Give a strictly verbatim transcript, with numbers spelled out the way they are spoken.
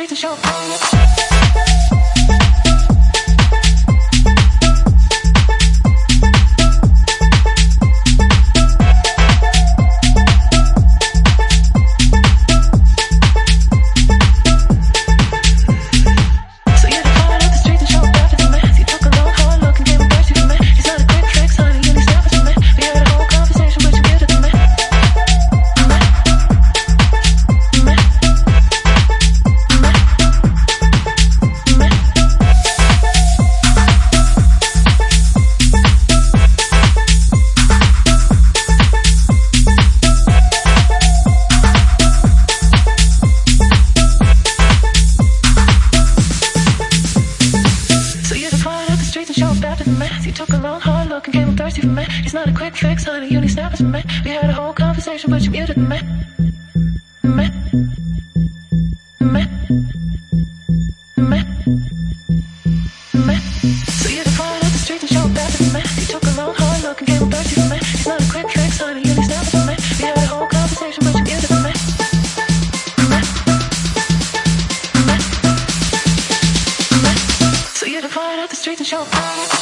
streets and show. But you muted me, me, me, me, me. So you defied up the streets and showed back to me. You took a long, hard look and gave him thirsty for me. It's not a quick fix, honey, you only snapping for me. We had a whole conversation, but you muted me, me, me, me. So you defied up the streets and showed.